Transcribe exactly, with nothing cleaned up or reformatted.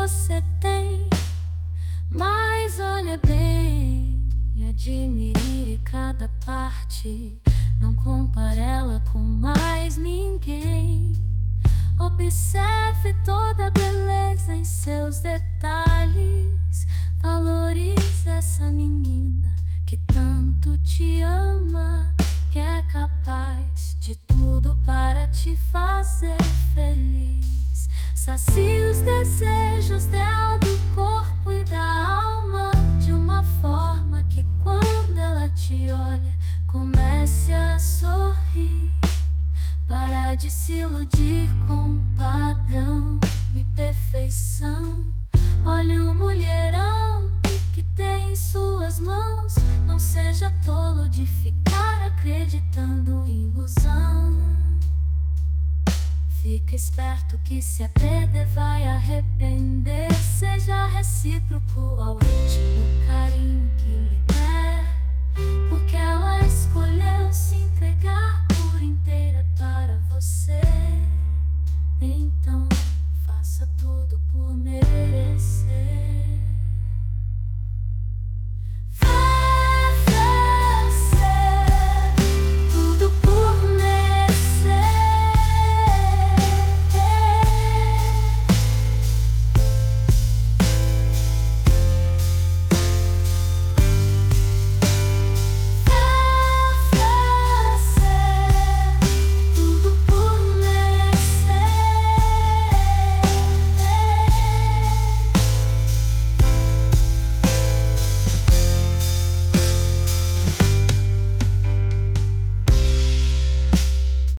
você tem, mas olha bem e admire cada parte. Não compare ela com mais ninguém. Observe toda a beleza em seus detalhes. Valorize essa menina que tanto te ama, que é capaz de tudo para te fazer feliz. Sacie os desejos dela, do corpo e da alma, de uma forma que quando ela te olha, comece a sorrir. Para de se iludir com um padrão e perfeição. Olha o mulherão que tem em suas mãos. Não seja tolo de ficar acreditando em ilusão. Fica esperto que se a perder vai arrepender. Seja recíproco ao ritmo, carinho que lhe der, porque ela escolheu se entregar